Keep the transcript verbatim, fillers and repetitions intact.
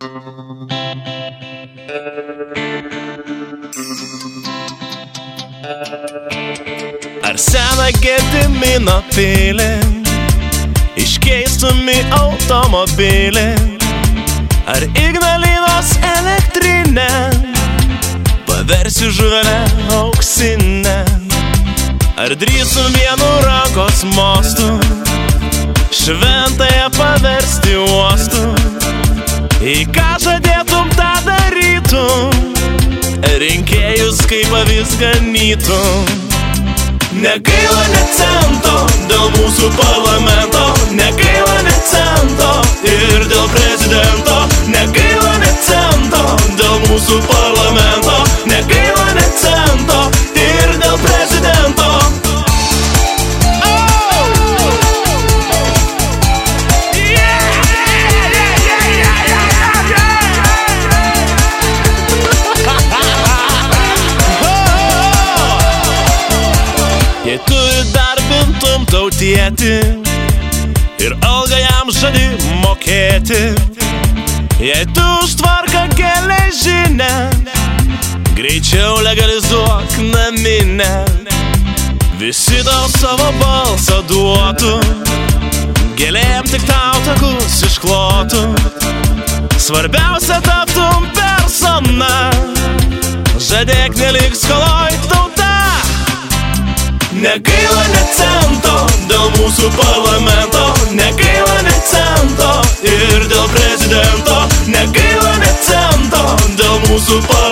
Ar seną Gedimino pilį iškeistum į automobilį? Ar Ignalinos elektrinę paversiu žuvelę auksinę? Ar drįsum vienu rankos mostu šventąją paversti uostu? Į ką žadėtum, tą darytum, rinkėjus kaip avis ganytum. Negaila net cento dėl mūsų parlamento, negaila net cento ir dėl prezidento. Negaila net cento dėl mūsų parlamento, negaila net cento ir dėl prezidento. Jei tu įdarbintum tautietį ir algą jam žadi mokėti, jei tu už tvarką geležinę greičiau legalizuok naminę, visi tau savo balsą duotų, gėlėm tik tau takus išklotų. Svarbiausia taptum persona, žadėk neliks skoloj tauta. Negaila net cento dėl mūsų parlamento, negaila net cento ir dėl prezidento. Negaila net cento dėl mūsų parlamento.